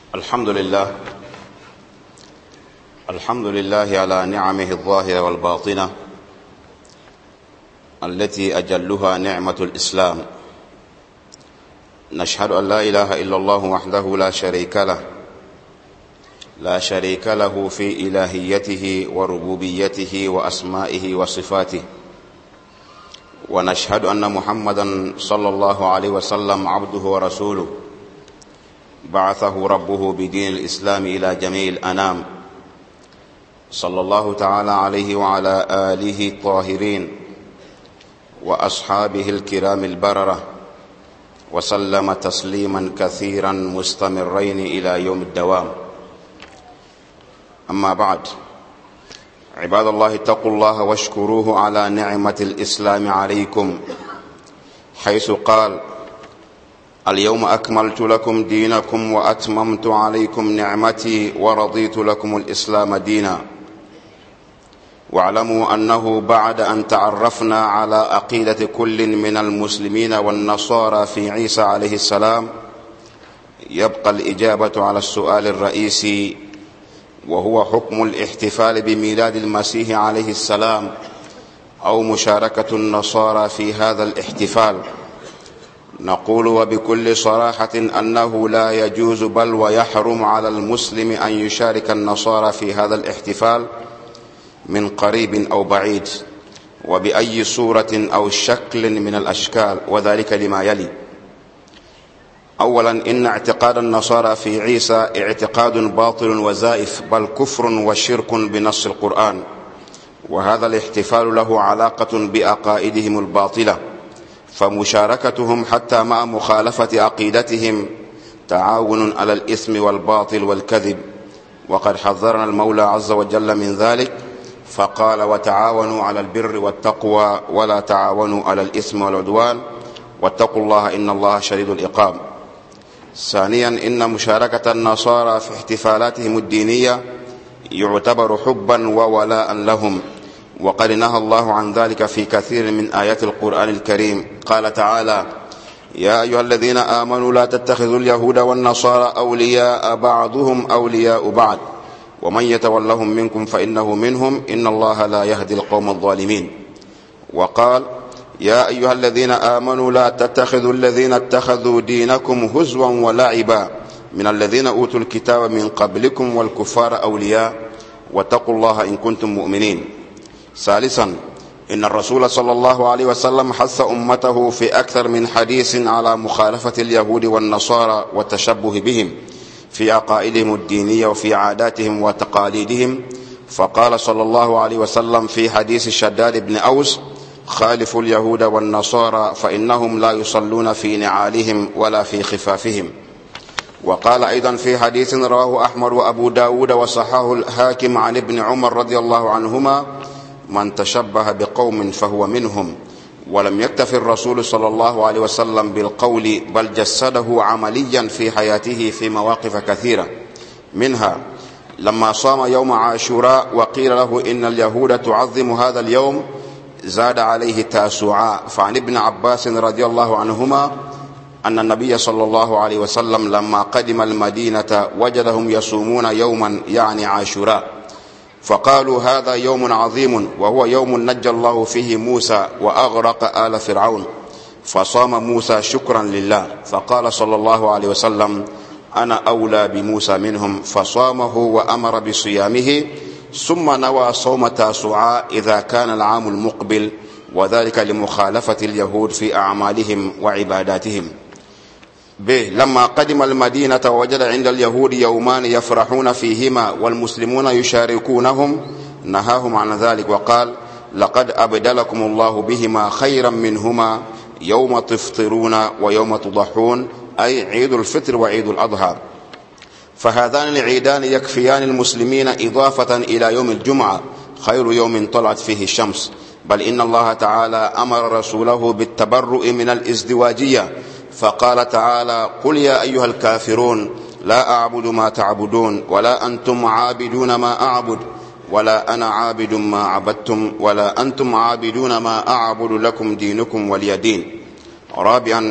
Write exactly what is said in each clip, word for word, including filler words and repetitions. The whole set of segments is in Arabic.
الحمد لله الحمد لله على نعمه الظاهرة والباطنة التي أجلها نعمة الإسلام. نشهد أن لا إله إلا الله وحده لا شريك له لا شريك له في إلهيته وربوبيته وأسمائه وصفاته، ونشهد أن محمدا صلى الله عليه وسلم عبده ورسوله بعثه ربه بدين الإسلام إلى جميع الأنام، صلى الله تعالى عليه وعلى آله الطاهرين وأصحابه الكرام البررة، وسلم تسليما كثيرا مستمرين إلى يوم الدوام. أما بعد، عباد الله اتقوا الله واشكروه على نعمة الإسلام عليكم، حيث قال: اليوم أكملت لكم دينكم وأتممت عليكم نعمتي ورضيت لكم الإسلام دينا. واعلموا أنه بعد أن تعرفنا على عقيدة كل من المسلمين والنصارى في عيسى عليه السلام، يبقى الإجابة على السؤال الرئيسي، وهو حكم الاحتفال بميلاد المسيح عليه السلام أو مشاركة النصارى في هذا الاحتفال. نقول وبكل صراحة أنه لا يجوز بل ويحرم على المسلم أن يشارك النصارى في هذا الاحتفال من قريب أو بعيد وبأي صورة أو شكل من الأشكال، وذلك لما يلي: أولا، إن اعتقاد النصارى في عيسى اعتقاد باطل وزائف، بل كفر وشرك بنص القرآن، وهذا الاحتفال له علاقة بعقائدهم الباطلة، فمشاركتهم حتى مع مخالفة عقيدتهم تعاون على الإثم والباطل والكذب، وقد حذرنا المولى عز وجل من ذلك فقال: وتعاونوا على البر والتقوى ولا تعاونوا على الإثم والعدوان واتقوا الله إن الله شديد العقاب. ثانيا، إن مشاركة النصارى في احتفالاتهم الدينية يعتبر حبا وولاء لهم، وقد نهى الله عن ذلك في كثير من آيات القرآن الكريم. قال تعالى: يا أيها الذين آمنوا لا تتخذوا اليهود والنصارى أولياء بعضهم أولياء بعض ومن يتولهم منكم فإنه منهم إن الله لا يهدي القوم الظالمين. وقال: يا أيها الذين آمنوا لا تتخذوا الذين اتخذوا دينكم هزوا ولعبا من الذين أوتوا الكتاب من قبلكم والكفار أولياء واتقوا الله إن كنتم مؤمنين. ثالثا، إن الرسول صلى الله عليه وسلم حث أمته في أكثر من حديث على مخالفة اليهود والنصارى والتشبه بهم في عقائدهم الدينية وفي عاداتهم وتقاليدهم، فقال صلى الله عليه وسلم في حديث شداد بن أوس: خالفوا اليهود والنصارى فإنهم لا يصلون في نعالهم ولا في خفافهم. وقال أيضا في حديث رواه أحمد وأبو داود وصححه الحاكم عن ابن عمر رضي الله عنهما: من تشبه بقوم فهو منهم. ولم يكتف الرسول صلى الله عليه وسلم بالقول، بل جسده عمليا في حياته في مواقف كثيرة، منها لما صام يوم عاشوراء وقيل له إن اليهود تعظم هذا اليوم زاد عليه تاسوعاء. فعن ابن عباس رضي الله عنهما أن النبي صلى الله عليه وسلم لما قدم المدينة وجدهم يصومون يوما يعني عاشوراء، فقالوا: هذا يوم عظيم وهو يوم نجى الله فيه موسى وأغرق آل فرعون، فصام موسى شكرا لله، فقال صلى الله عليه وسلم: أنا أولى بموسى منهم، فصامه وأمر بصيامه، ثم نوى صوم تاسوعاء إذا كان العام المقبل، وذلك لمخالفة اليهود في أعمالهم وعباداتهم. ب لما قدم المدينة ووجد عند اليهود يومان يفرحون فيهما والمسلمون يشاركونهم نهاهم عن ذلك وقال: لقد أبدلكم الله بهما خيرا منهما يوم تفطرون ويوم تضحون، أي عيد الفطر وعيد الأضحى. فهذان العيدان يكفيان المسلمين إضافة إلى يوم الجمعة خير يوم طلعت فيه الشمس، بل إن الله تعالى أمر رسوله بالتبرؤ من الازدواجية، فقال تعالى: قل يا أيها الكافرون لا أعبد ما تعبدون ولا أنتم عابدون ما أعبد ولا أنا عابد ما عبدتم ولا أنتم عابدون ما أعبد لكم دينكم ولي دين. رابعا،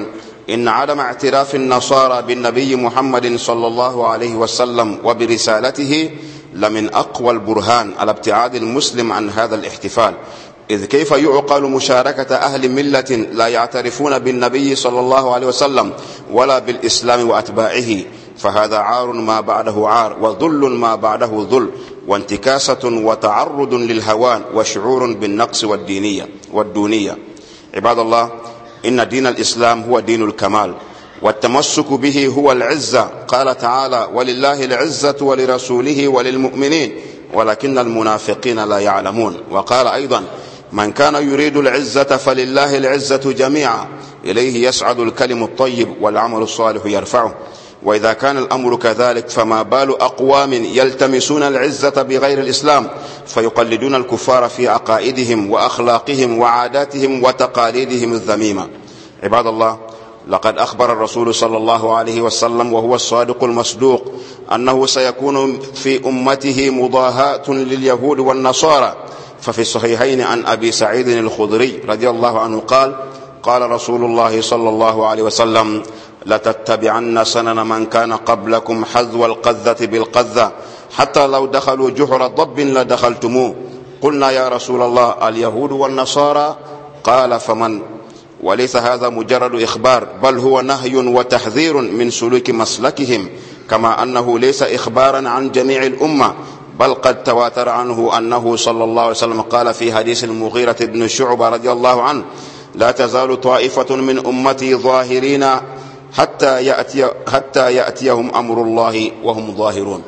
إن عدم اعتراف النصارى بالنبي محمد صلى الله عليه وسلم وبرسالته لمن أقوى البرهان على ابتعاد المسلم عن هذا الاحتفال، إذ كيف يعقل مشاركة أهل ملة لا يعترفون بالنبي صلى الله عليه وسلم ولا بالإسلام وأتباعه؟ فهذا عار ما بعده عار، وذل ما بعده ذل، وانتكاسة وتعرض للهوان، وشعور بالنقص والدينية والدونية. عباد الله، إن دين الإسلام هو دين الكمال، والتمسك به هو العزة. قال تعالى: ولله العزة ولرسوله وللمؤمنين ولكن المنافقين لا يعلمون. وقال أيضا: من كان يريد العزة فلله العزة جميعا، إليه يسعد الكلم الطيب والعمل الصالح يرفعه. وإذا كان الأمر كذلك فما بال أقوام يلتمسون العزة بغير الإسلام فيقلدون الكفار في عقائدهم وأخلاقهم وعاداتهم وتقاليدهم الذميمة. عباد الله، لقد أخبر الرسول صلى الله عليه وسلم وهو الصادق المصدوق أنه سيكون في أمته مضاهاة لليهود والنصارى. ففي الصحيحين عن أبي سعيد الخدري رضي الله عنه قال: قال رسول الله صلى الله عليه وسلم: لتتبعن سنن من كان قبلكم حذو القذة بالقذة حتى لو دخلوا جحر ضب لدخلتموه. قلنا: يا رسول الله، اليهود والنصارى؟ قال: فمن؟ وليس هذا مجرد إخبار، بل هو نهي وتحذير من سلوك مسلكهم، كما أنه ليس إخبارا عن جميع الأمة، بل قد تواتر عنه أنه صلى الله عليه وسلم قال في حديث المغيرة بن شعبة رضي الله عنه: لا تزال طائفة من أمتي ظاهرين حتى يأتي حتى يأتيهم أمر الله وهم ظاهرون.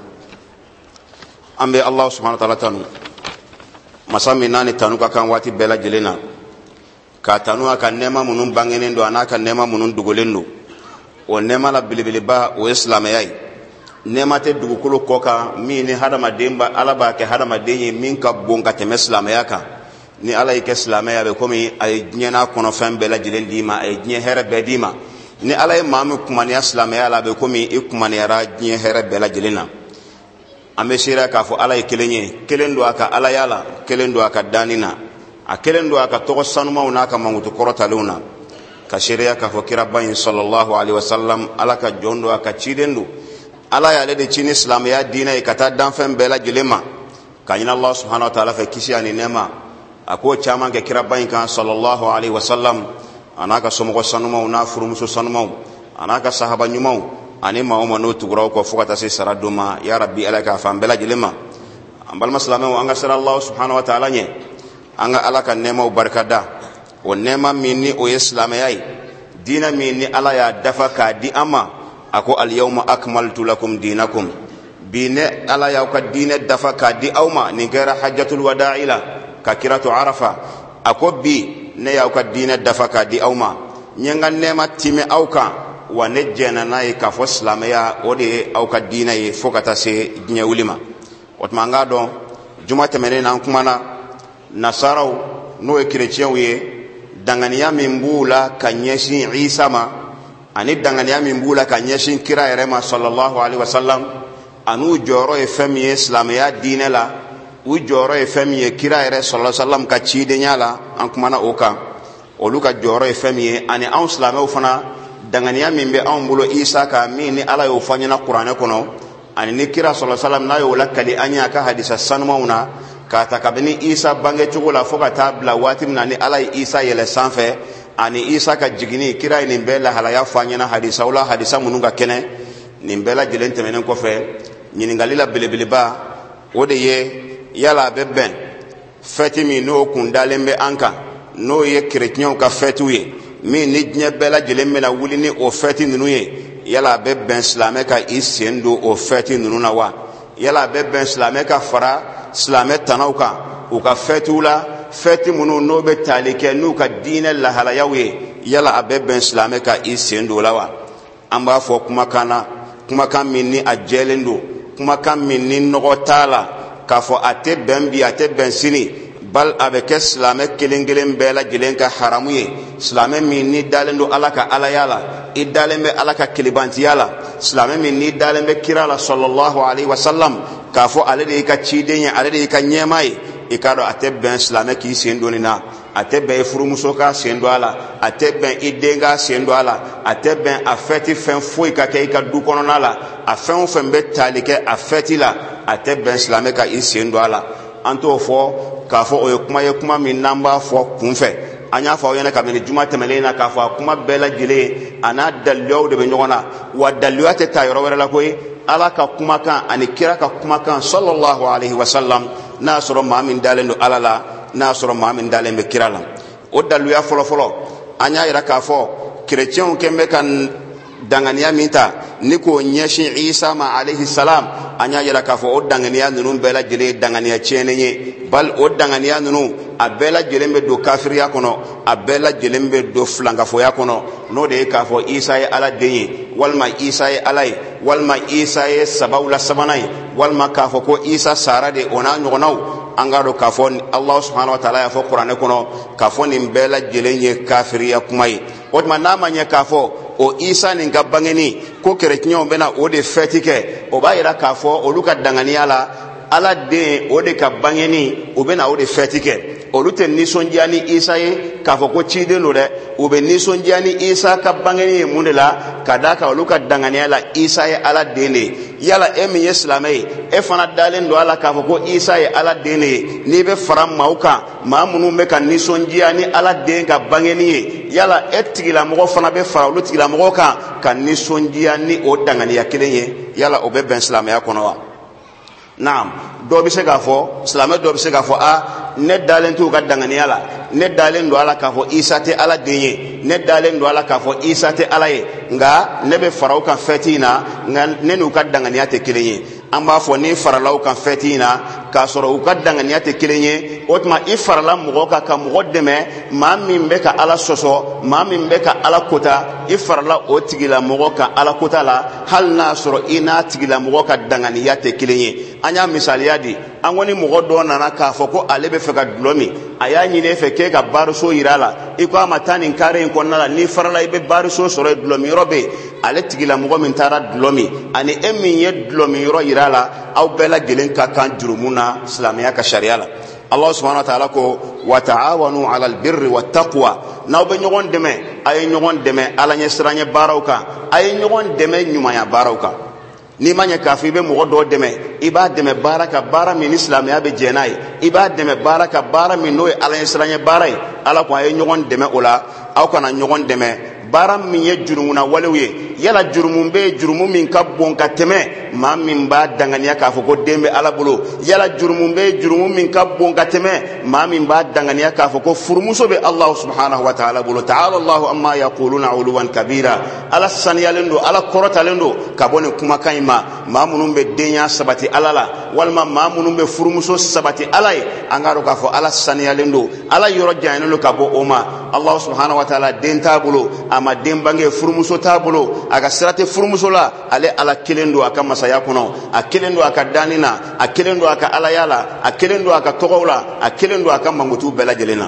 أمي الله سبحانه وتعالى تنو مسامي ناني تنو كان واتي بلا جلنا كاتنو كان نما منون بانغينين دو أنا كان نما منون دغولينو ونما لا بلبلبا وإسلامي نما تدغو كلو كوكا ميني هذا ما ديمبا على باك هذا ما ديني مينكا بونكا تمسلامي كا ni ala yake islamaya be komi ay nyena kono fembe la jilen dima ay nye here be dima ni ala e mamu kumani islamaya la be komi e kumani ra nye here be la jilena ambe shira ka fo ala e kelenye kelendo aka ala yala kelendo aka danina a kelendo aka to sanuma una ka mangutu korota luna ka shira ka fo kirabayin sallallahu alaihi wasallam ala ka jondo aka chidendo ala ya de chini islamaya dina e kata dan fembe la jilema kanyina allah subhanahu wa ta'ala fa kishani nema ako chama ke kirabayin kan sallallahu alaihi wasallam anaka somo sanuma una furumuso sanuma anaka sahaba nyuma ani ma o no tugura ko fukata se saraduma ya rabbi alaka fambela jilema ambal maslama anga sara allah subhanahu wa ta'ala nye anga alaka nema o barkada o nema minni o islam yai dina minni ala ya dafaka di ama ako al yawma akmaltu lakum dinakum bine ala ya ka dina dafaka di awma ni gara hajjatul wada'ila kakiratu arafa akobi ne ya ka dina dafaka di awma nyanga nema time awka wa nejena nay ka fo islamaya ode awka dina e fokata se nyawlima watma ngado jumata menena kumana nasaraw no e chrétien wiye danganiya mimbula kanyeshi isa ma ani danganiya mimbula kanyeshi kira yarema sallallahu alaihi wasallam anu joro e fami islamaya dina la u joro e fami kira yare sallallahu alaihi wasallam ka chide nyala an kumana oka oluka joro e fami ani an islamay fana danganiya mimbe an bulo isa ka mini ala yo fanyana qur'ane kono ani ni kira sallallahu alaihi wasallam na yo lakali anya ka hadisa sanmauna ka takabini isa bange chugula foka tabla watim na ni ala isa yele sanfe ani isa ka jigini kira ni bela halaya fanyana hadisa wala hadisa mununga kene ni bela jelente menen ko fe nyini ngalila belebeleba ode ye yala beben feti mi no kundalembe anka no ye chrétien ka fetu ye mi ni dnya bela jelemme na wuli ni o feti nunu ye yala beben islame ka isendo o feti nunu na wa yala beben islame ka fara islame tanauka o ka fetu la feti munu no be talike nu ka dine la hala yawe yala beben islame ka isendo la wa amba fo kuma kana kuma kan minni ajelendo kuma kan minni nogotala kafo ate bembi ate bensini bal avec islam kelengelen bela jilenka haramu ye islam minni dalendo alaka alayala idalembe alaka kilibanti yala islam minni dalembe kirala sallallahu alaihi wasallam kafo alade ka chidenya alade ka nyemai ikado ate ben islam ki sendonina ate ben furumuso ka sendo ala ate ben idenga sendo ala ate ben afeti fen foi ka ke ka du kono la a fen fen be talike afeti la ate ben islame ka sendo ala anto fo ka fo o kuma ye kuma min namba fo kunfe anya fo yana ka min juma temelena ka fo kuma bela jile ana dalyo de be nyona wa dalyo ate ta yoro wala la koy ala ka kuma kan ani kira ka kuma kan sallallahu alaihi wasallam na soro ma min dalendo alala na soro ma min dalembe kirala o dalu ya folo folo anya ira ka fo chrétien ke me kan dangania minta niko nyeshi Isa ma alaihi salam anya ira ka fo o dangania nunu bela jele dangania chenenye bal o dangania nunu abela jelembe do kafiriya kono abela jelembe do flanga fo ya kono no de ka fo Isa ya ala denye walma Isa ya alai walma Isa ya sabawla sabanai walma ka fo ko Isa sara de ona nyonaw angaro ka fo Allah subhanahu wa ta'ala ya fo Qur'an kono ka fo nim bela jelenye kafiriya kumai otma nama nya ka fo o Isa ni ngabangeni ko keretnyo bena o de fetike o bayira ka fo o luka dangania la ala de o de ka bangeni o bena o de fetike olute nisondiani Isa ye ka fo ko chide no de o be nisondiani Isa ka bangeni mundela kadaka oluka dangania la Isa ye ala dene yala emi islamai e fana dalen do ala ka fo ko Isa ye ala dene ni be faram mauka ma munu me kan nisondiani ala den ka bangeni yala etigila mo fana be fara olutigila mo ka kan nisondiani o dangania kelenye yala o be ben islamai akono wa naam do bi se ga fo islamai do bi se ga fo a ne dalen tu ka dangania la ne dalen do ala ka fo Isa te ala denye ne dalen do ala ka fo Isa te ala ye nga ne be farao kan fetina nga ne nu ka dangania te kelenye amba fo ni faralaw kan fetina ka soro u ka dangania te kelenye otma i farala mo ka ka mo deme ma min be ka ala soso ma min be ka ala kota i farala o tigila mo ka ala kota la hal na soro ina tigila mo ka dangania te kelenye anya misaliya di angoni mo do nana ka fo ko ale be fe ka dlomi aya nyine fe ke ka barso irala iko amatani kare ko nala ni farala ibe barso soro dlomi robe ale tigila mo min tara dlomi ani emmi ye dlomi ro irala aw bela gelen ka kan jurumuna islamiya ka sharia la Allah subhanahu wa ta'ala ko wa ta'awanu 'ala al-birri wat-taqwa naw be nyogon deme ay nyogon deme ala nya siranye barawka ay nyogon deme nyumaya barawka ni manya kafi be mo do deme iba deme baraka bara min islamiya be jenay iba deme baraka bara min no ala nya siranye baray ala ko ay nyogon deme ola aw kana nyogon deme baram min ye jurumuna walewye yala jurumun be jurumun min ka bon ka teme ma min ba dangania ka fo ko dembe ala bolo yala jurumun be jurumun min ka bon ka teme ma min ba dangania ka fo ko furmuso be Allah subhanahu wa ta'ala bolo ta'ala Allah amma yaquluna uluwan kabira ala saniyalendo ala korotalendo ka bone kuma kayma ma munum be denya sabati alala walma ma munum be furmuso sabati alay angaro ka fo ala saniyalendo ala yoro janelo ka bo oma Allah subhanahu wa ta'ala denta bolo ama dembange furumuso tabulo aga sirate furumuso la ale ala kelendo aka masaya kono a kelendo aka danina a kelendo aka alayala a kelendo aka togowla a kelendo aka mangutu bela jelena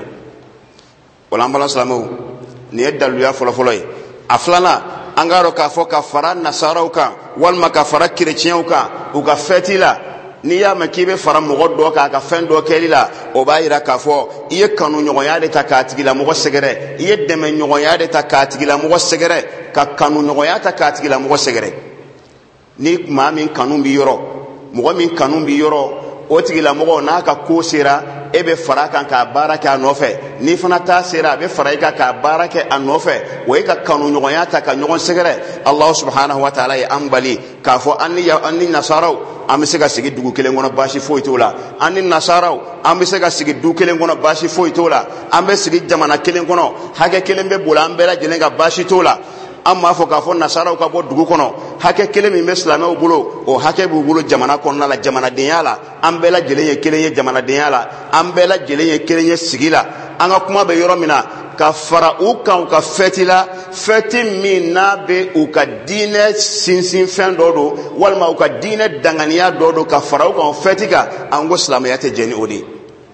wala mbala salamu ni eddalu ya folo folo aflana angaro ka foka fara nasarauka wal makafara chrétienauka uka fetila ni ya makibe fara mogo do ka ka fen do kelila o bayira ka fo iye kanu nyogoya de ta ka tigila mogo segere iye deme nyogoya de ta ka tigila mogo segere ka kanu nyogoya ta ka tigila mogo segere ni ma min kanu bi yoro mogo min kanu bi yoro o tigila mogo na ka ko sera ebe fara kan ka baraka anofe ni fana ta sera be fara ka ka baraka anofe o ka kanu nyogoya ta ka nyogon segere Allah subhanahu wa ta'ala ya ambali ka fo anni ya anni nasarau amesega sigi dugu kelen ngono bashi foi tola anni nasarau amesega sigi dugu kelen ngono bashi foi tola ambe sigi jamana kelen ngono hage kelen be bola ambela jelenga bashi tola amma fo ka fo nasarau ka bo dugu kono hake kelen mi islamo bulo o hake bu bulo jamana kono la jamana denyala ambela jelenye kelenye jamana denyala ambela jelenye kelenye sigila anga kuma be yoro mina ka fara u kan ka fetila feti min na be u ka dine sinsin fen dodo walma u ka dine danganiya dodo ka fara u kan fetika ango islamiyya te jeni odi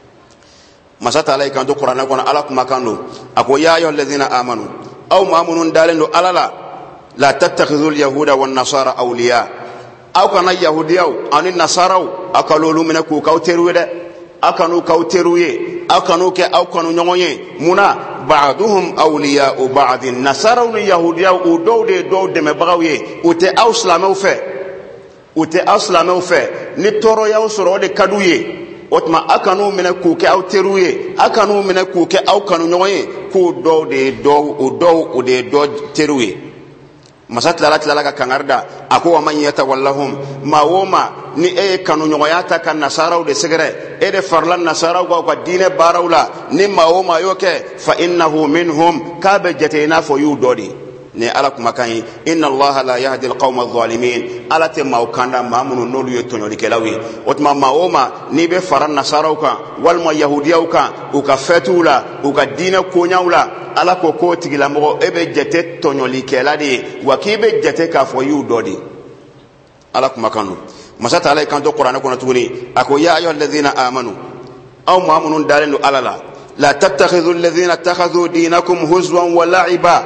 masata alai kan to qur'ana kono ala kuma kanu ako ya ayyuhal ladhina amanu aw ma'munun dalendo alala la tattakhidhul yahuda wan nasara awliya aw kana yahudiyaw anin nasaraw akalolu mina ku kawteruwe de akanu kawteruye aw kanu ke aw kanu ɲɔgɔn muna ba'duhum awliya'u ba'din nasaraw ni yahudiyaw u dɔw de dɔw dɛmɛbagaw ye u tɛ aw silamɛw fɛ u tɛ aw silamɛw fɛ ni tɔɔrɔ y'aw sɔrɔ o de ka d'u ye o tuma a kan'u minɛ k'u kɛ aw teriw ye a kan'u minɛ k'u kɛ aw kanu ɲɔgɔn ye k'u dɔw de ye dɔw o dɔw o de ye dɔ teriw ye masa tilala tilala ka kangari da a ko wa man yatawallahum maa o maa ni e ye kanuɲɔgɔnya ta ka nasaraw de sɛgɛrɛ e de farila nasaraw ka u ka diinɛ baaraw la ni maa o maa y'o kɛ fa innahu minhum k'a bɛ jate i n'a fɔ y'u dɔ de ye ni ala kumakan ye inna allaha la yahdi alqawma adh-dhalimin ala tɛ maaw kanda maa minnu n'olu ye tɔɲɔlikɛlaw ye o tuma maa o maa n'i bɛ fara nasaraw kan walima yahudiyaw kan u ka fɛtiw la u ka diinɛ koɲaw la ala ko k'o tigilamɔgɔ e bɛ jate tɔɲɔlikɛla de ye wa k'i bɛ jate k'a fɔ y'u dɔ de ye ala kumakan don masa taala y'i kanto kuranɛ kɔnɔ tuguni a ko ya ayyuha alladhina amanu aw maa minnu dalen don ala la la tattakhidhu alladhina ittakhadhu dinakum huzwan wa la'iba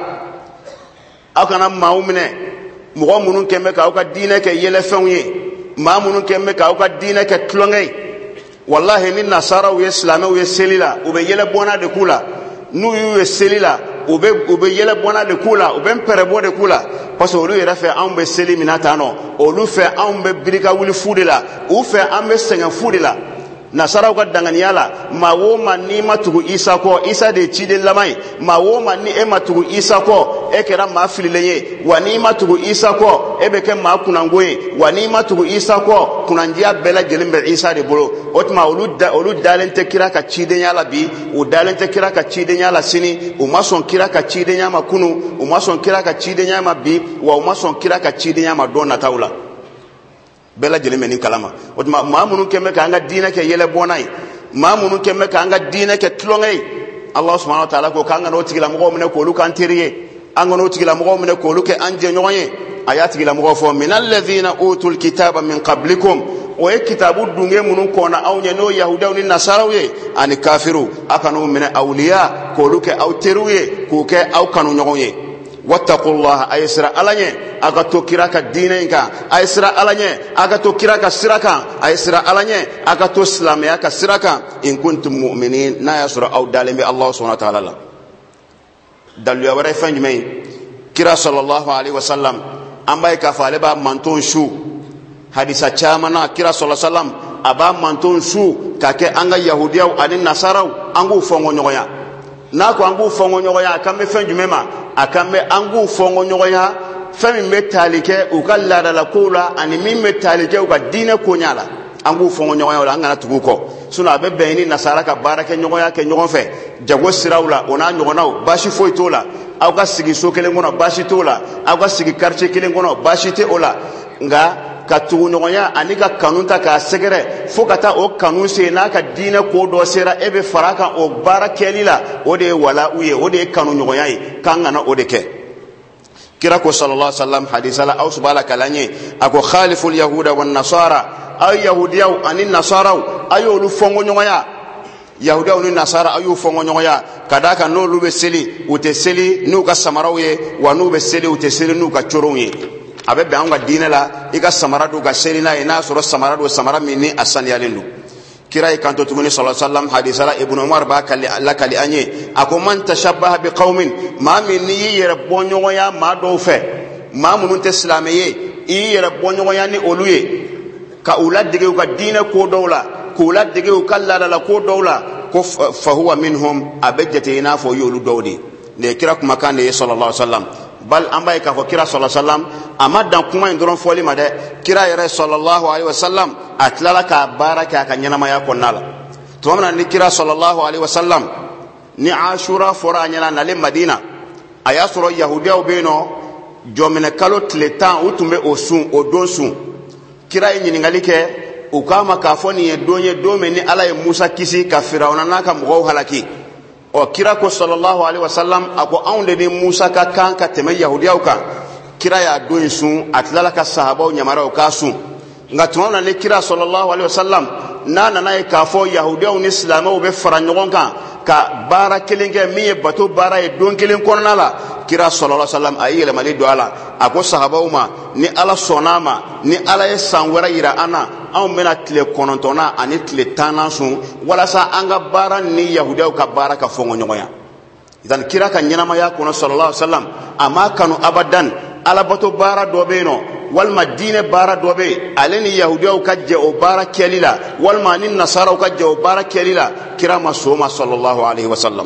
aw kana maaw minɛ mɔgɔ minnu kɛn bɛ k'aw ka diinɛ kɛ yɛlɛfɛnw ye maa minnu kɛn bɛ k'aw ka diinɛ kɛ tulonkɛ ye wallahi ni nasaraw ye silamɛw ye seli la u bɛ yɛlɛbɔnna de k'u la n'u y'u ye seli la u bɛ u bɛ yɛlɛbɔnna de k'u la u bɛ pɛrɛbɔ de k'u la parce que olu yɛrɛ fɛ anw bɛ seli min na tan nɔ olu fɛ anw bɛ birika wuli fu de la u fɛ an bɛ sɛgɛn fu de la nasaraw ka danganiya la maa o maa n'i ma tugu isa kɔ isa de ye ciden laban ye maa o maa ni e ma tugu isa kɔ e kɛra maa fililen ye wa n'i ma tugu isa kɔ e bɛ kɛ maa kunango ye wa n'i ma tugu isa kɔ kunandiya bɛɛ lajɛlen bɛ isa de bolo o tuma olu da olu dalen tɛ kira ka cidenya la bi u dalen tɛ kira ka cidenya la sini u ma sɔn kira ka cidenya ma kunu u ma sɔn kira ka cidenya ma bi wa u ma sɔn kira ka cidenya ma don nataw la bɛɛ lajɛlen bɛ nin kalama o tuma maa minnu kɛn bɛ k'an ka diinɛ kɛ yɛlɛbɔnna ye maa minnu kɛn bɛ k'an ka diinɛ kɛ tulonkɛ ye ala subahanahu wa taala ko k'an ka n'o tigilamɔgɔw minɛ k'olu k'an teri ye an ka n'o tigilamɔgɔw minɛ k'olu kɛ an jɛɲɔgɔn ye a y'a tigilamɔgɔw fɔ minal ladhina utul kitaba min qablikum o ye kitabu dunge minnu kɔnna aw ɲɛ n'o yahudaw ni nasaraw ye ani kafiru a ka n'o minɛ awliya k'olu kɛ aw teriw ye k'u kɛ aw kanuɲɔgɔn ye wattaqullaha a ye sira ala ɲɛ a ka to kira ka diinɛ in kan a ye sira ala ɲɛ a ka to kira ka sira kan a ye sira ala ɲɛ a ka to silamɛya ka sira kan in kuntum mu'minin n'a y'a sɔrɔ aw dalen bɛ Allahu subhanahu wa ta'ala la daluya wɛrɛ ye fɛn jumɛn ye kira sallallahu alaihi wasallam an b'a ye k'a fɔ ale b'a mantonw su hadisa caman na kira sallallahu alaihi wasallam a b'a mantonw su ka kɛ an ka yahudiyaw ani nasaraw an k'u fɔnkɔ ɲɔgɔnya n'a ko an k'u fɔnkɔ ɲɔgɔnya a kan bɛ fɛn jumɛn ma a kan bɛ an k'u fɔnkɔ ɲɔgɔnya fɛn min bɛ tali kɛ u ka laadalakow la ani min bɛ tali kɛ u ka diinɛ koɲa la an k'u fɔnkɔ ɲɔgɔnya o la an kana tugu u kɔ sinon a bɛ bɛn ni nasara ka baara kɛ ɲɔgɔnya kɛ ɲɔgɔn fɛ jago siraw la o n'a ɲɔgɔnnaw baasi foyi t'o la aw ka sigi so kelen kɔnɔ baasi t'o la aw ka sigi quartier kelen kɔnɔ baasi tɛ o la nka ka tugu ɲɔgɔnya ani ka kanu ta k'a sɛgɛrɛ fo ka taa o kanu se n'a ka diinɛ ko dɔ sera e bɛ fara kan o baara kɛli la o de ye wala'u ye o de ye kanu ɲɔgɔnya ye k'an kana o de kɛ kira ko sallallahu alaihi wasallam hadisa la aw subala kalanye ako khaliful yahuda wan nasara ay yahudiyaw ani nasaraw ayolu fongo ɲɔgɔnya yahudiyaw ni nasara ayu fongo ɲɔgɔnya kada ka n'olu bɛ seli u tɛ seli n'u ka samaraw ye wa n'u bɛ seli u tɛ seli n'u ka corow ye a bɛ bɛn an ka diinɛ la i ka samara don ka seli n'a ye n'a sɔrɔ samara don samara min ni a saniyalen don kira yi kanto tuguni sallallahu alaihi wasallam hadisa la ibnu umar b'a kali la kali anye ako man tashabbaha bi qaumin ma min ni yɛrɛ bɔ ɲɔgɔnya maa dɔw fɛ maa minnu tɛ silamɛ ye i yɛrɛ bɔ ɲɔgɔnya ni olu ye ka u ladege u ka diinɛ ko dɔw la k'u ladege u ka laadala ko dɔw la ko fahuwa minhum a bɛ jate i n'a fɔ y'olu dɔw de nin ye kira kumakan de ye sallallahu alaihi wasallam bal an b'a ye k'a fɔ kira sallallahu alaihi wasallam a ma dan kuma in dɔrɔn fɔli ma dɛ kira yɛrɛ sallallahu alaihi wasallam a tilala k'a baara kɛ a ka ɲɛnamaya kɔnɔna la tuma min na ni kira sallallahu alaihi wasallam ni ashura fɔra a ɲɛna nale madina a y'a sɔrɔ yahudiyaw bɛ yen nɔ jɔminɛ kalo tile tan u tun bɛ o sun o don sun kira ye ɲininkali kɛ u k'a ma k'a fɔ nin ye don ye don min ni ala ye musa kisi ka firawuna n'a ka mɔgɔw halaki ɔ kira ko sallallahu alaihi wasallam a ko anw de ni musa ka kan ka tɛmɛ yahudiyaw kan kira y'a don in sun a tilala ka sahabaw yamara o k'a sun nka tuma min na ni kira sallallahu alaihi wasallam n'a nana ye k'a fɔ yahudiyaw ni silamɛw bɛ fara ɲɔgɔn kan ka baara kelen kɛ min ye bato baara ye don kelen kɔnɔna la kira sallallahu alaihi wasallam ayi yele mali do ala ako sahabaw ma ni ala sonama ni ala ye san wɛrɛ yira ana anw bena tile kɔnɔntɔnna ani tile tannan sun walasa an ka baara ni yahudiyaw ka baara ka fɔngɔ ɲɔgɔn ya idan kira ka ɲɛnamaya kɔnɔ sallallahu alaihi wasallam a ma kanu abadan alabato baara dɔ bɛ yen nɔ walima diinɛ baara dɔ bɛ yen ale ni yahudiyaw ka jɛ o baara kɛli la walima ni nasaraw ka jɛ o baara kɛli la kira ma sɔn o ma sallallahu alaihi wasallam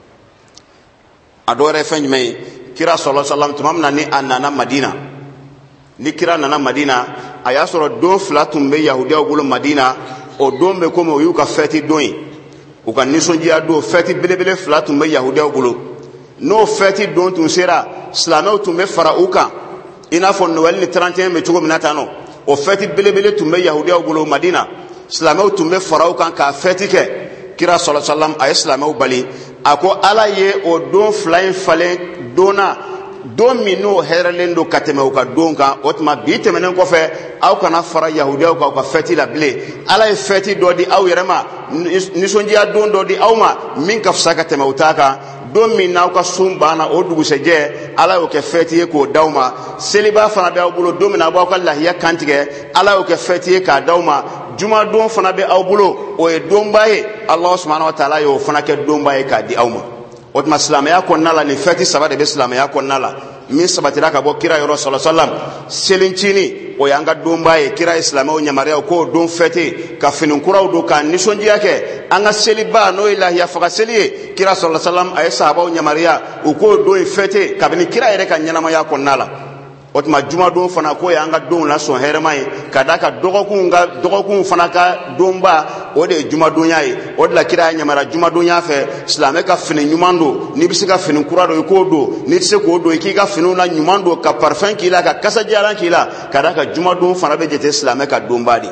a dɔ wɛrɛ ye fɛn jumɛn ye kira sallallahu alaihi wasallam tuma min na ni a nana madina ni kira nana madina a y'a sɔrɔ don fila tun bɛ yahudiyaw bolo madina o don bɛ komi o y'u ka fɛti don ye u ka nisɔndiya don fɛti belebele fila tun bɛ yahudiyaw bolo n'o fɛti don tun sera silamɛw tun bɛ fara u kan i n'a fɔ Noël ni trente et un bɛ cogo min na tan nɔ o fɛti belebele tun bɛ yahudiyaw bolo madina silamɛw tun bɛ fara u kan k'a fɛti kɛ kira sallallahu alaihi wasallam a ye silamɛw bali a ko ala ye o don fila in falen donna don min n'o hɛrɛlen don ka tɛmɛ u ka don kan o tuma bi tɛmɛnen kɔfɛ aw kana fara yahudiyaw kan u ka fɛti la bilen ala ye fɛti dɔ di aw yɛrɛ ma nisɔndiya don dɔ di aw ma min ka fisa ka tɛmɛ u ta kan don min n'aw ka sun banna o dugusɛjɛ ala y'o kɛ fɛti ye k'o d'aw ma seliba fana bɛ aw bolo don min na a b'aw ka lahiya kantigɛ ala y'o kɛ fɛti ye k'a d'aw ma juma don fana bɛ aw bolo o ye donba ye ala subhanahu wa taala y'o fana kɛ donba ye k'a di aw ma o tuma silamɛya kɔnɔna la nin fɛti saba de bɛ silamɛya kɔnɔna la min sabatira ka bɔ kira yɔrɔ sallallahu alaihi wasallam selincini o y'an ka donba ye kira ye silamɛw yamaruya k'o don fɛti ka fini kuraw don ka nisɔndiya kɛ an ka seliba n'o ye lahiya faga seli ye kira sallallahu alaihi wasallam a ye sahabaw yamaruya u k'o don ye fɛti kabini kira yɛrɛ ka ɲɛnamaya kɔnɔna la o tuma juma don fana k'o y'an ka donw la sɔn hɛrɛma ye ka da ka dɔgɔkunw ka dɔgɔkunw fana ka donba o de ye jumadonya ye o de la kira yamaruya jumadonya fɛ silamɛ ka fini ɲuman don n'i bɛ se ka fini kura don i k'o don n'i tɛ se k'o don i k'i ka finiw la ɲuman don ka parfum k'i la ka kasajalan k'i la ka da ka jumadon fana bɛ jate silamɛ ka donba de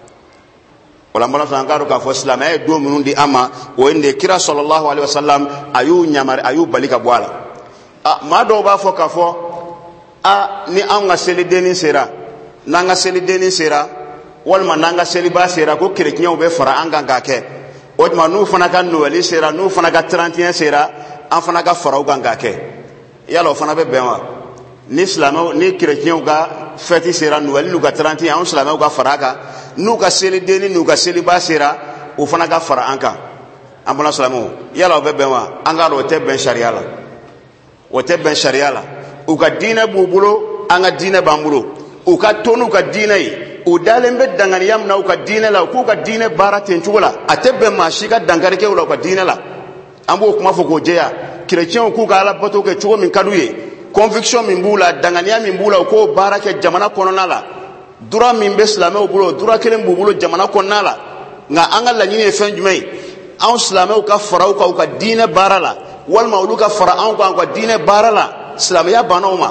o la n bɔra sɔn an k'a dɔn k'a fɔ silamɛya ye don minnu di an ma o ye nin de kira sallallahu alaihi wasallam a y'u yamaruya a y'u bali ka bɔ a la a maa dɔw b'a fɔ k'a fɔ a ni an ka selidenni sera n'an ka selidenni sera walima n'an ka seliba sera ko kerecɛnw bɛ fara an kan k'a kɛ o tuma n'u fana ka Noël sera n'u fana ka trente et un sera an fana ka fara u kan k'a kɛ yala o fana bɛ bɛn wa ni silamɛw ni kerecɛnw ka fɛti sera Noël n'u ka trente et un an silamɛw ka fara a kan n'u ka selidenni n'u ka seliba sera o fana ka fara an kan an bɔra silamɛw yala o bɛ bɛn wa an k'a dɔn o tɛ bɛn sariya la o tɛ bɛn sariya la u ka diinɛ b'u bolo an ka diinɛ b'an bolo u ka to n'u ka diinɛ ye u dalen bɛ danganiya min na u ka diinɛ la u k'u ka diinɛ baara ten cogo la a tɛ bɛn maa si ka dankari kɛ u la u ka diinɛ la an b'o kuma fɔ k'o jɛya kerecɛnw k'u ka alabato kɛ cogo min ka d'u ye conviction min b'u la danganiya min b'u la u k'o baara kɛ jamana kɔnɔna la dura min bɛ silamɛw bolo dura kelen b'u bolo jamana kɔnɔna la nka an ka laɲini ye fɛn jumɛn ye anw silamɛw ka fara u kan u ka diinɛ baara la walima olu ka fara anw kan u ka diinɛ baara la silamɛya banna o ma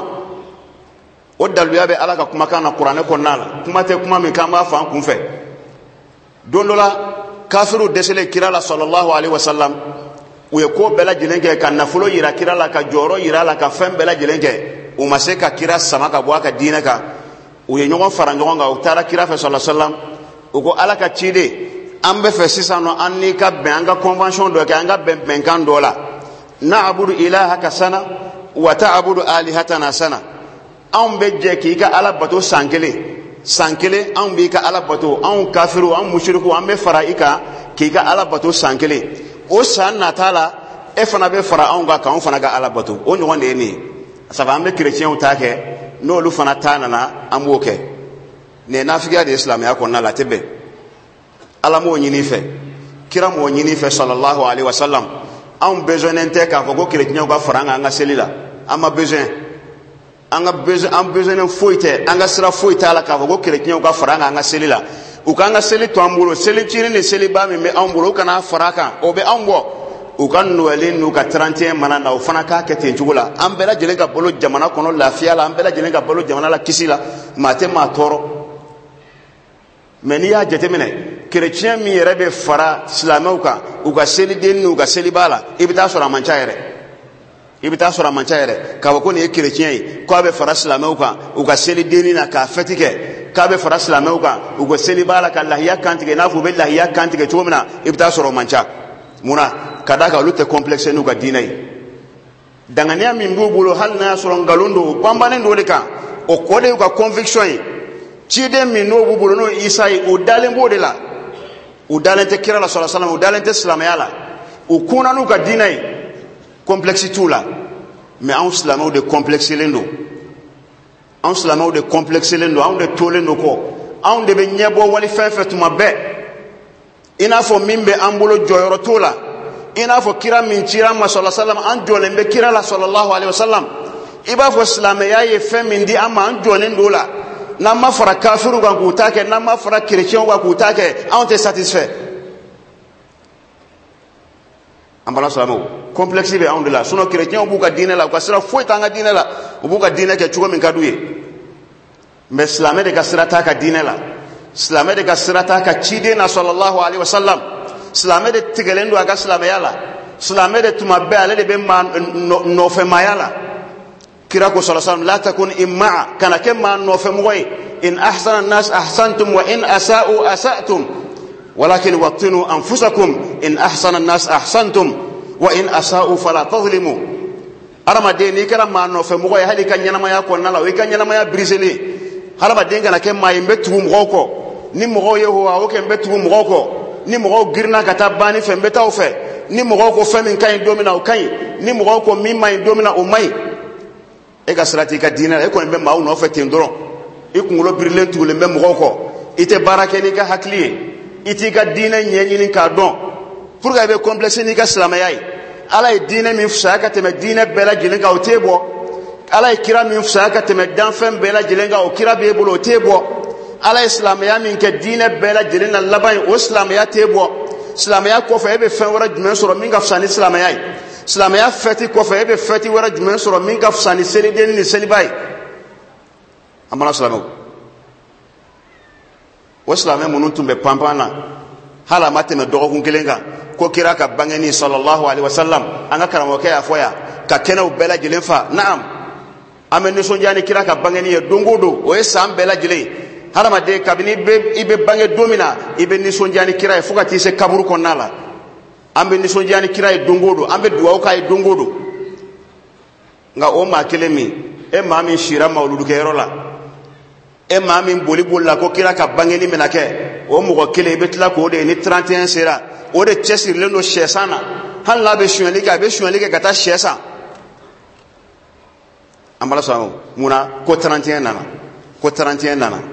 o daluya bɛ ala ka kumakan na kuranɛ kɔnɔna la kuma tɛ kuma min k'an b'a fɔ an kun fɛ don dɔ la kafiru dɛsɛlen kira la sallallahu alaihi wasallam u ye ko bɛɛ lajɛlen kɛ ka nafolo yira kira la ka jɔyɔrɔ yira la ka fɛn bɛɛ lajɛlen kɛ u ma se ka kira sama ka bɔ a ka diinɛ kan u ye ɲɔgɔn fara ɲɔgɔn kan u taara kira fɛ sallallahu alaihi wasallam u ko ala ka ciden an bɛ fɛ sisan nɔ an n'i ka bɛn an ka convention dɔ kɛ an ka bɛn bɛnkan dɔ la na'budu ilahaka sana wa ta'budu alihatana sana anw bɛ jɛ k'i ka ala bato san kelen san kelen anw b'i ka ala bato anw kafiru anw mushriku an bɛ fara i kan k'i ka ala bato san kelen o san nata la e fana bɛ fara anw kan k'anw fana ka ala bato o ɲɔgɔn de ye nin ye sabu an bɛ kerecɛnw ta kɛ n'olu fana ta nana an b'o kɛ nin ye nafigiya de ye silamɛya kɔnɔna la a tɛ bɛn ala m'o ɲini i fɛ kira m'o ɲini i fɛ sallallahu alaihi wasallam anw besoinen tɛ k'a fɔ ko kerecɛnw ka fara an kan an ka seli la an ma besoin an ka besoin an besoinen foyi tɛ an ka sira foyi t'a la k'a fɔ ko kerecɛnw ka fara an kan an ka seli la u k'an ka seli to an bolo selicini ni seliba min bɛ anw bolo u kana fara a kan o bɛ anw bɔ u ka Noël n'u ka trente et un mana na o fana k'a kɛ ten cogo la an bɛɛ lajɛlen ka balo jamana kɔnɔ lafiya la an bɛɛ lajɛlen ka balo jamana la kisi la maa tɛ maa tɔɔrɔ mais n'i y'a jateminɛ kerecɛn min yɛrɛ bɛ fara silamɛw kan u ka seliden n'u ka seliba la i bɛ taa sɔrɔ a man ca yɛrɛ i bɛ taa sɔrɔ a man ca yɛrɛ k'a fɔ ko nin ye kerecɛn ye k'a bɛ fara silamɛw kan u ka seliden na k'a fɛti kɛ k'a bɛ fara silamɛw kan u ka seliba la ka lahiya kantigɛ n'a fɔ u bɛ lahiya kantigɛ cogo min na i bɛ taa sɔrɔ o man ca munna ka d'a kan olu tɛ complexe n'u ka diinɛ ye dangania min bu bolo hal na so ngalondo bambane ndo de kan o kode ko conviction yi cide min no bu bolo no isa yi o dalen bo de la o dalen te kira la sallallahu alaihi wasallam o dalen te islam yala o kuna no ka dinai complexité la mais en islam de complexité lendo en islam de complexité lendo en de tolendo ko en de be nyebo wali fefe tuma be ina fo mimbe ambulo joyoro tola ina fo kira min cira ma sallallahu alaihi wasallam an jolembe kira la sallallahu alaihi wasallam iba fo islam ya ye fe min di ama an jolendo la na ma fara kafiru ga kutake na ma fara chrétien ga kutake on te satisfait ambala salamo complexe be on de la suno chrétien bu ka dine la ko sira foi tanga dine la bu ka dine ke chugo min kaduye mais islam de ka sira ta ka dine la islam de ka sira ta ka chide na sallallahu alaihi wasallam islam de tigelendo aga islam yala islam de tuma be ale de be man no fe mayala kira ko sallallahu alaihi wasallam la takun imma kana kema no fe moy in ahsana an-nas ahsantum wa in asa'u asa'tum walakin wattinu anfusakum in ahsana an-nas ahsantum wa in asa'u fala tadhlimu arama de ni kara ma no fe moy hali kan nyana maya ko nala we kan nyana maya briseli haraba de ngana kema yimbe tu mo ko ni mo yeho wa o kembe tu mo ko ni mo girna kata bani fe mbeta o fe ni mo ko fe min kan domina o kan ni mo ko mi mai domina o mai e ka sirati ka dina e ko be ma no fe tendoro e kungulo birilen tule be mo ko ite barake ni ka hakliye iti ka dina nyenyi ni ka don pour ga be complexe ni ka salama yayi ala e dina mi fusa ka teme dina bela jilenga o tebo ala e kira mi fusa ka teme dan fem bela jilenga o kira be bolo tebo ala islam ya min ke dina bela jilenga labai o islam ya tebo islam ya ko fa e be fen wara jumen soro min ga fusa ni islam yayi islam ya feti ko fa e be feti wara jumen soro min ga fusa ni seli den ni seli bay amana islam o islam munun tumbe pampana hala mateme dogo kun kelenga ko kira ka bangeni sallallahu alaihi wasallam anga karamo ke afoya ka kena bela jilenfa naam amen so jani kira ka bangeni e dongodo o e sam bela jile harama de kabini be ibe bange domina ibe ni so jani kira e fukati se kaburu konala ambe ni so jani kira e dongodo ambe duwa ka e dongodo nga o ma kelemi e ma min shira mauludu ke rola e ma min boli bolla ko kira ka bangeni menake o mo ko kele betla ko de ni trente et un sera o de chesir le no chesana han la be shuali ka be shuali ka ta chesa ambala so muna ko trente et un nana ko trente et un nana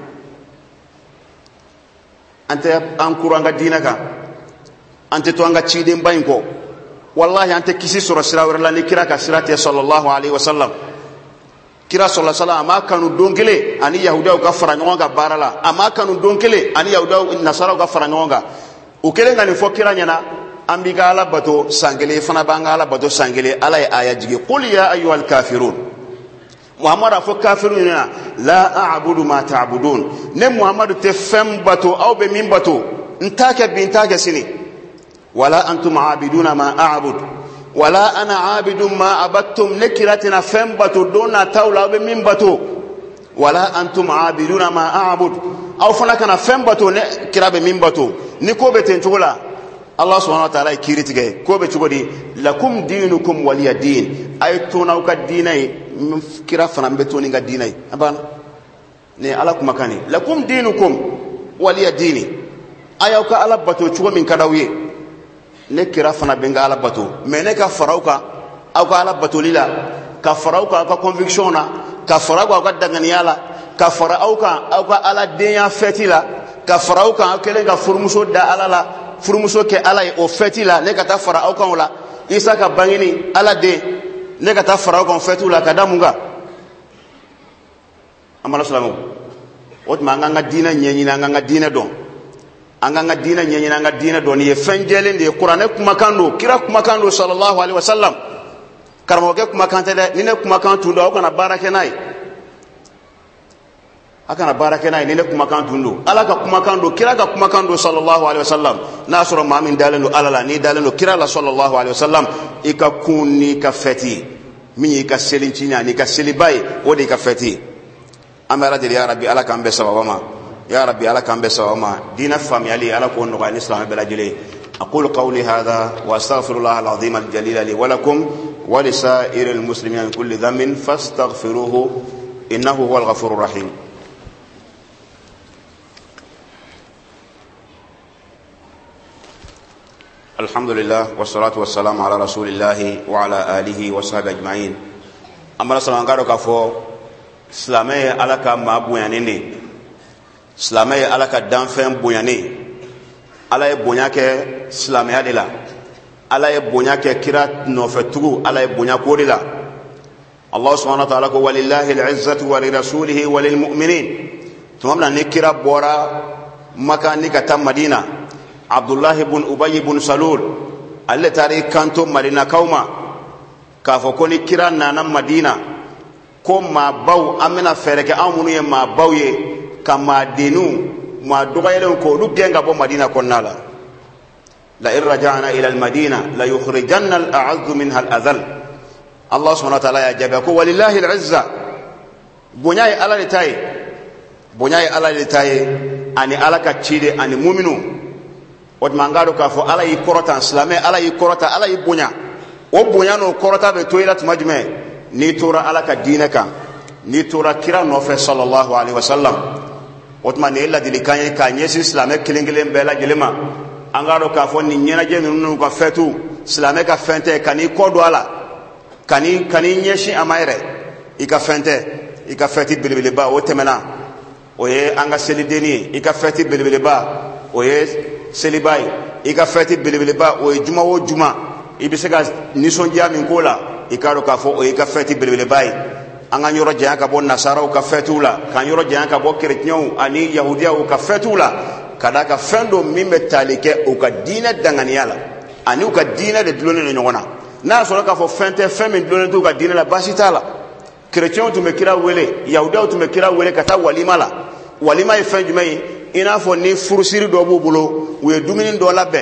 ante an kuranga dinaka ante to anga chide mbayin ko wallahi ante kisi sura sira wala ni kira ka sirati sallallahu alaihi wasallam kira sallallahu alaihi wasallam ama kanu donkele ani yahuda ka fara nyonga barala ama kanu donkele ani yahuda nasara ka fara nyonga o kele ngani fo kira nyana ambiga ala bato sangele fana banga ala bato sangele ala aya jige qul ya ayyuhal kafirun muhammad fo kafirun la a'budu ma ta'budun ne muhammad te fem bato aw be min bato ntake bintake sini wala antum aabiduna ma a'budu wala ana aabidun ma abattum nekiratina fem bato dona tawla be min bato wala antum aabiduna ma a'budu aw fana kana fem bato ne kirabe min bato ni ko be ten tugula Allah subhanahu wa ta'ala kiritige ko be tugodi lakum dinukum waliya din ay tona ka dinai kira fana be toni ga dinai abana ne ala kuma kani lakum dinukum waliya dini ayaw ka ala bato tugo min kadawiye ne kira fana benga ala bato mais ne ka farauka aw ka ala bato lila ka farauka ka conviction na ka farauka ka daganiyala ka farauka aw ka ala denya fetila ka farauka kelen ka furmuso da ala la furmuso ke ala o fetila ne ka ta farauka wala isa ka bangini ala de ne ka ta farauka fetula ka damunga amala salamu ot ma nga dina nyenyi na nga dina don anga nga dina nyenyi na nga dina don ye fenjele ndi qur'ane kuma kando kira kuma kando sallallahu alaihi wasallam karamo ke kuma kante de ni ne kuma kantu ndo kana barake nai akana barake nai ni ne kuma kantu ndo ala ka kuma kando kira ka kuma kando sallallahu alaihi wasallam nasoro ma min dalendo alala ni dalendo kira la sallallahu alaihi wasallam ika kunni ka feti mi ka selincinya ni ka selibai wodi ka feti amara de ya rabbi ala kan be sababama ya rabbi ala kan be sababama dina fami ali ala ko no ga islam bela jile aqulu qawli hadha wa astaghfirullah alazim aljalil li wa lakum ولسائر المسلمين من كل ذنب فاستغفروه إنه هو الغفور الرحيم. الحمد لله والصلاة والسلام على رسول الله وعلى آله وصحبه أجمعين. أما سلام قالوا كفو سلامي على كما بويانيني سلامي على كدانفين بوياني على بوياك سلامي على على بوياك كرات نوفتو على بوياك ورلا الله سبحانه وتعالى ولله العزة ولرسوله وللمؤمنين ثم نكرا بورا مكان كتام مدينة عبد الله بن أبي بن سلول اللي تاريخ كانتو مدينة كوما كافوكوني كرا نانا مدينة كم ما باو أمنا فرق أمني ما باوي كما دينو ما دغيلون كودو جنگا بو مدينة كونالا لئن رجعنا إلى المدينة ليخرجن الأعز منها الأذل. الله سبحانه وتعالى يجابك ولله العزة بنياي على لتاي بنياي على لتاي أني على كتشيدي أني مؤمنو وتمانغارو كافو على يكورتا اسلامي على يكورتا على يبنيا وبنيا نو كورتا بتويلات مجمع نيتورا على كدينك نيتورا كيرا نوفي صلى الله عليه وسلم وتمان إلا دي كاني كانيسي اسلامي كلينغلين بلا جلما angaro كافو ني نينا جينو نو كفتو اسلامي كفنتي كاني كودو على كاني كاني نيشي امايره يكفنتي يكفتي بلبلبا وتمنا oye anga selideni ika feti belebeleba oye selibai ika feti belebeleba oye juma wo juma ibisega nisonja min kola ikaro ka fo oye ka feti belebelebai anga nyoro jaya ka bon nasara ka fetula kan nyoro jaya ka bo chrétien ani yahudia ka fetula kada ka fendo mimbe talike o ka dina danganiala ani o ka dina de dlone no nyona na so ka fo fente femme dlone to ka dina la basitala chrétien tu me kira wele yahudia tu me kira wele kata walima la walima e fen jumai ina fo ni furusiri do bobulo we dumini do labe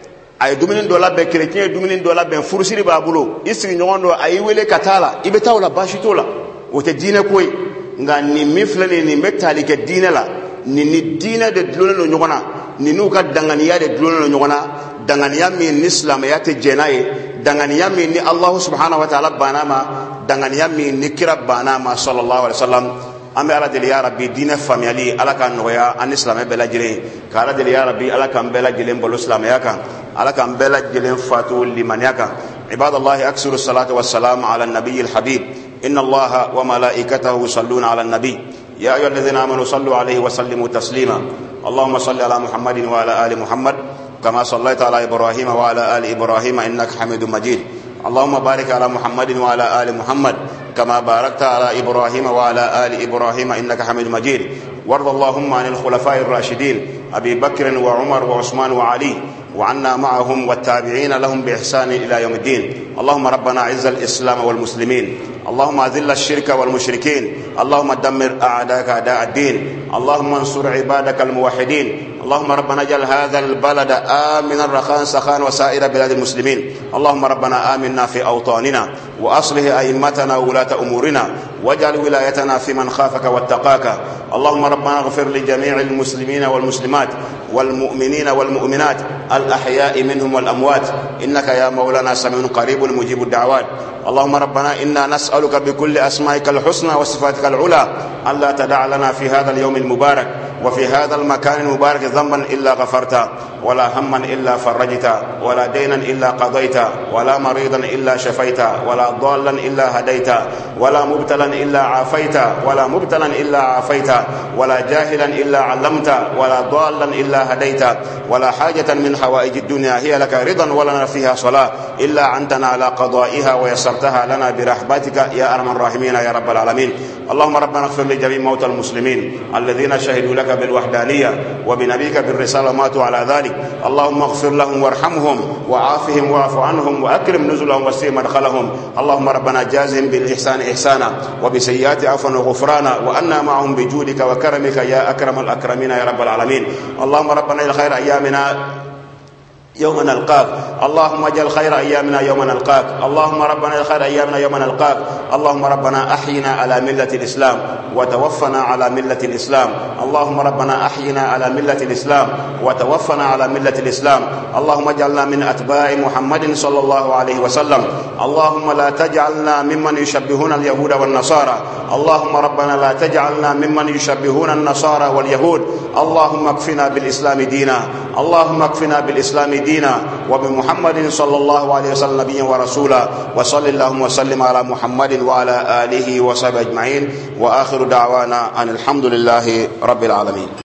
ay dumini do labe chrétien dumini do labe furusiri ba bulo isi nyondo ay wele katala ibe tawla bashitola o te dine koy nga ni miflane ni metali ke dine la ni ni dine de dlone no nyona ni nuka danganiya de dlone no nyona danganiya min islam ya te jenaye danganiya min ni allah subhanahu wa ta'ala banama danganiya min ni kira banama sallallahu alaihi wasallam ambe ala deli ya rabbi dina family ala kan noya an islam be la jere ka ala deli ya rabbi ala kan be la jere mbolo islam ya kan ala kan be la jere fatu liman ya kan ibadallah aksiru salatu wassalam ala an-nabiy al-habib inna allaha wa malaikatahu yusalluna ala an-nabi ya ayyuhalladhina amanu sallu alayhi wa sallimu taslima allahumma salli ala muhammadin wa ala ali muhammad kama sallaita ala ibrahim wa ala ali ibrahim innaka hamidum majid اللهم بارك على محمد وعلى آل محمد كما باركت على إبراهيم وعلى آل إبراهيم إنك حميد مجيد وارض اللهم عن الخلفاء الراشدين أبي بكر وعمر وعثمان وعلي وعنا معهم والتابعين لهم بإحسان إلى يوم الدين اللهم ربنا عز الإسلام والمسلمين اللهم أذل الشرك والمشركين اللهم دمر أعداءك أعداء الدين اللهم انصر عبادك الموحدين اللهم ربنا اجعل هذا البلد آمنا رخاء سخاء وسائر بلاد المسلمين اللهم ربنا آمنا في أوطاننا وأصلح أئمتنا وولاة أمورنا واجعل ولايتنا في من خافك واتقاك اللهم ربنا اغفر لجميع المسلمين والمسلمات والمؤمنين والمؤمنات الأحياء منهم والأموات إنك يا مولانا سميع قريب مجيب الدعوات اللهم ربنا إنا نسألك بكل أسمائك الحسنى وصفاتك العلى ألا تدع لنا في هذا اليوم المبارك وفي هذا المكان المبارك ذنبا إلا غفرت ولا هما إلا فرجت ولا دينا إلا قضيت ولا مريضا إلا شفيت ولا ضالا إلا هديت ولا مبتلا إلا عافيت ولا مبتلا إلا عافيت ولا جاهلا إلا علمت ولا ضالا إلا هديت ولا حاجة من حوائج الدنيا هي لك رضا ولنا فيها صلاة إلا عنتنا على قضائها ويسرتها لنا برحمتك يا أرحم الراحمين يا رب العالمين اللهم ربنا اغفر لجميع موتى المسلمين الذين شهدوا لك بالوحدانية وبنبيك بالرسالة ماتوا على ذلك اللهم اغفر لهم وارحمهم وعافهم واعف عنهم وأكرم نزلهم وسع مدخلهم اللهم ربنا جازهم بالإحسان إحسانا وبسيئات عفوا وغفرانا وأنا معهم بجودك وكرمك يا أكرم الأكرمين يا رب العالمين اللهم ربنا إلى خير أيامنا يوم نلقاك. اللهم اجعل خير أيامنا يوم نلقاك. اللهم ربنا خير أيامنا يوم نلقاك. اللهم ربنا أحينا على ملة الإسلام وتوفنا على ملة الإسلام. اللهم ربنا أحينا على ملة الإسلام وتوفنا على ملة الإسلام. اللهم اجعلنا من أتباع محمد صلى الله عليه وسلم. اللهم لا تجعلنا ممن يشبهون اليهود والنصارى. اللهم ربنا لا تجعلنا ممن يشبهون النصارى واليهود. اللهم اكفنا بالإسلام دينا. اللهم اكفنا بالإسلام دينا وبمحمد صلى الله عليه وسلم نبيا ورسولا. وصل اللهم وسلم على محمد وعلى آله وصحبه أجمعين. وآخر دعوانا أن الحمد لله رب العالمين.